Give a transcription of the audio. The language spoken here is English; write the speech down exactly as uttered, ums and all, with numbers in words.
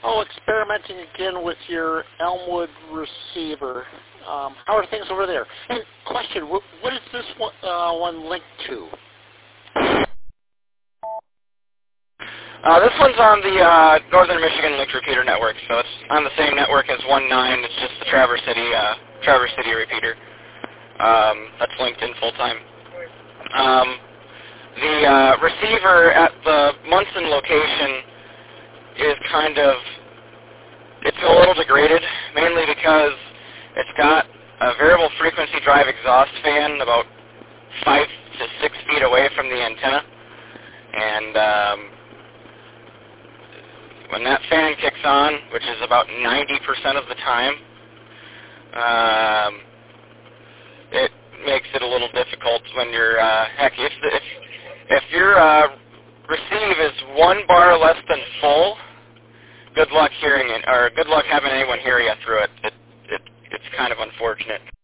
Oh, experimenting again with your Elmwood receiver. Um, how are things over there? And question, what, what is this one, uh, one linked to? Uh, this one's on the uh, Northern Michigan Linked Repeater Network, so it's on the same network as one nine. It's just the Traverse City, uh, Traverse City repeater. Um, that's linked in full time. Um, the uh, receiver at the Munson location is kind of, it's a little degraded, mainly because it's got a variable frequency drive exhaust fan about five to six feet away from the antenna, and um, when that fan kicks on, which is about ninety percent of the time, um, it makes it a little difficult when you're, uh, heck, if, if, if your uh, receive is one bar less than full, good luck hearing it, or good luck having anyone hear you through it. It, it. It's kind of unfortunate.